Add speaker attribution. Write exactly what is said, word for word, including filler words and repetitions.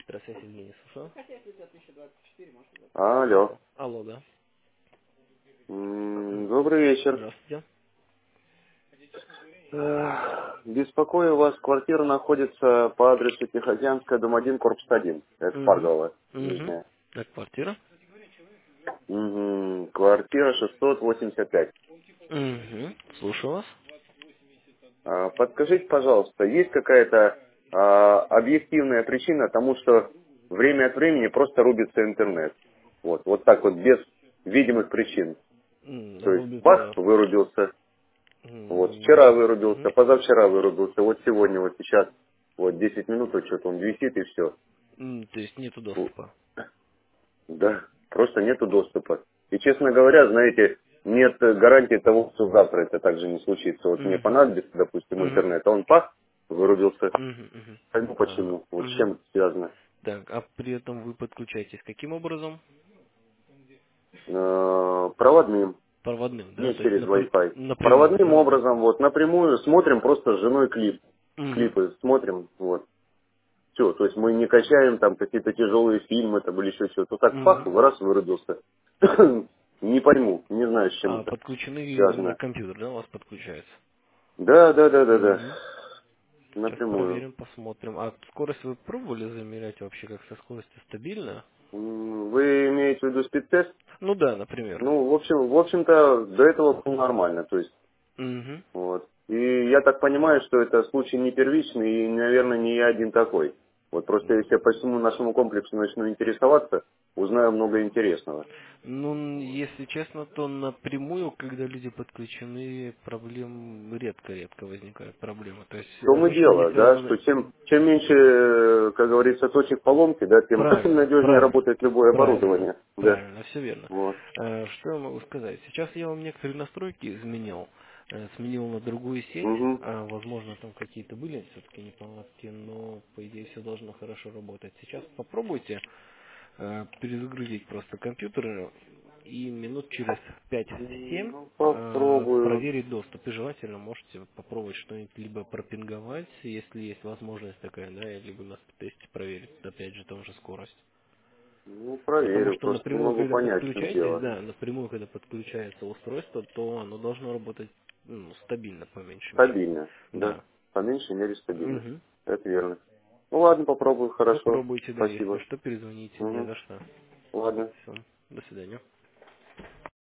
Speaker 1: Здравствуйте, Евгений, слушаю.
Speaker 2: Алло.
Speaker 1: Алло, да.
Speaker 2: М, Добрый вечер.
Speaker 1: Здравствуйте.
Speaker 2: Э, Беспокою вас, квартира находится по адресу Тихоокеанская, дом один, корпус один. Это
Speaker 1: Угу.
Speaker 2: Парголовая,
Speaker 1: Угу.
Speaker 2: Нижняя.
Speaker 1: Так, квартира.
Speaker 2: Мгм. Квартира шестьсот восемьдесят пять.
Speaker 1: Угу. Слушаю вас.
Speaker 2: А, Подскажите, пожалуйста, есть какая-то а, объективная причина тому, что время от времени просто рубится интернет? Вот, вот так вот, без видимых причин.
Speaker 1: М,
Speaker 2: То есть, бах,
Speaker 1: Рубится.
Speaker 2: вырубился. Вот, вчера
Speaker 1: м,
Speaker 2: вырубился,
Speaker 1: мгм.
Speaker 2: позавчера вырубился, вот сегодня, вот сейчас, вот десять минут, вот что-то он висит и все.
Speaker 1: М, То есть нету доступа.
Speaker 2: Да, просто нету доступа. И, честно говоря, знаете, нет гарантии того, что завтра это также не случится. Вот мне
Speaker 1: Угу.
Speaker 2: понадобится, допустим,
Speaker 1: Угу.
Speaker 2: интернет, а он пах, вырубился.
Speaker 1: Угу. Угу.
Speaker 2: Пойму
Speaker 1: А,
Speaker 2: почему, вот с
Speaker 1: угу.
Speaker 2: чем это связано.
Speaker 1: Так, а при этом вы подключаетесь каким образом?
Speaker 2: Э, Проводным,
Speaker 1: Проводным, да?
Speaker 2: не
Speaker 1: То есть
Speaker 2: через
Speaker 1: напр-
Speaker 2: Wi-Fi.
Speaker 1: напрямую,
Speaker 2: Проводным
Speaker 1: да?
Speaker 2: образом, вот, напрямую смотрим просто с женой клип.
Speaker 1: Угу.
Speaker 2: Клипы смотрим, вот. Все, то есть мы не качаем там какие-то тяжелые фильмы там, или еще что-то. Вот так фах,
Speaker 1: Угу.
Speaker 2: раз вырубился. Не пойму, не знаю, с чем
Speaker 1: А
Speaker 2: это
Speaker 1: подключены именно
Speaker 2: связано.
Speaker 1: компьютер, да, у вас подключается?
Speaker 2: Да, да, да, да, да.
Speaker 1: Угу. Сейчас
Speaker 2: Напрямую.
Speaker 1: проверим, посмотрим. А скорость вы пробовали замерять вообще, как со скоростью стабильно?
Speaker 2: М, Вы имеете в виду спидтест?
Speaker 1: Ну да, например.
Speaker 2: Ну, в общем, в общем-то, до этого было нормально. То есть,
Speaker 1: Угу.
Speaker 2: вот. И я так понимаю, что это случай не первичный, и, наверное, не я один такой. Вот просто если я по всему нашему комплексу начну интересоваться, узнаю много интересного.
Speaker 1: Ну, если честно, то напрямую, когда люди подключены, проблем редко-редко возникают проблемы. То есть
Speaker 2: В том и
Speaker 1: обычно они
Speaker 2: дело, да, что
Speaker 1: связаны...
Speaker 2: чем, чем меньше, э, как говорится, точек поломки, да, тем
Speaker 1: Правильно,
Speaker 2: надежнее
Speaker 1: правильно,
Speaker 2: работает любое
Speaker 1: правильно,
Speaker 2: оборудование. Да.
Speaker 1: правильно, все верно.
Speaker 2: Вот.
Speaker 1: Э, Что я могу сказать? Сейчас я вам некоторые настройки изменил. Э, Сменил на другую сеть.
Speaker 2: Угу.
Speaker 1: А, Возможно, там какие-то были все-таки неполадки, но, по идее, все должно хорошо работать. Сейчас попробуйте э, перезагрузить просто компьютер и минут через пять-семь
Speaker 2: Ну,
Speaker 1: э,
Speaker 2: попробую.
Speaker 1: проверить доступ. И желательно можете попробовать что-нибудь либо пропинговать, если есть возможность такая, да, либо на тесте проверить, опять же, том же скорость.
Speaker 2: Ну,
Speaker 1: Потому
Speaker 2: проверю,
Speaker 1: что
Speaker 2: просто не
Speaker 1: напрямую,
Speaker 2: могу
Speaker 1: когда
Speaker 2: понять, в чем
Speaker 1: подключаетесь,
Speaker 2: дело.
Speaker 1: да, напрямую, когда подключается устройство, то оно должно работать ну, стабильно, по меньшей мере.
Speaker 2: Стабильно, да.
Speaker 1: Да.
Speaker 2: По меньшей мере стабильно.
Speaker 1: Угу.
Speaker 2: Это верно. Ну ладно, попробую, хорошо.
Speaker 1: Попробуйте, да, если
Speaker 2: Спасибо.
Speaker 1: что, перезвоните, не
Speaker 2: Угу.
Speaker 1: за что.
Speaker 2: Ладно.
Speaker 1: Все. До свидания.